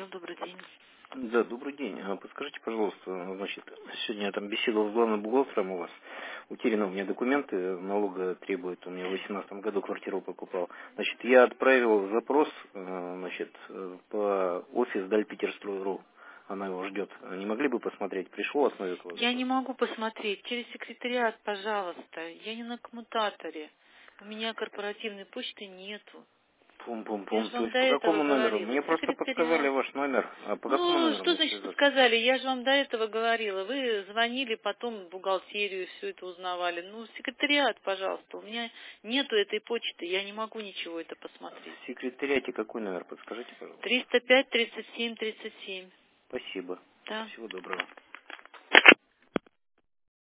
отдел, добрый день. Да, добрый день. Подскажите, пожалуйста, значит, сегодня я там беседовал с главным бухгалтером у вас. Утеряны у меня документы, налога требует, у меня в 2018 году квартиру покупал. Значит, я отправил запрос, по офис Дальпетерстрой.ру. Она его ждет. Не могли бы посмотреть, пришло от Новикова Я не запрос? могу посмотреть. Через секретариат, пожалуйста. Я не на коммутаторе. У меня корпоративной почты нету. Я Пум-пум-пум. же То вам есть до по этого какому номеру? говорила. Мне просто подсказали Секретариат. ваш номер. А по какому Ну, номеру что мне значит связаться? подсказали? Я же вам до этого говорила. Вы звонили потом в бухгалтерию, все это узнавали. Ну, секретариат, пожалуйста. У меня нету этой почты. Я не могу ничего это посмотреть. В секретариате какой номер? Подскажите, пожалуйста. 305 37 37. Спасибо. Да. Всего доброго.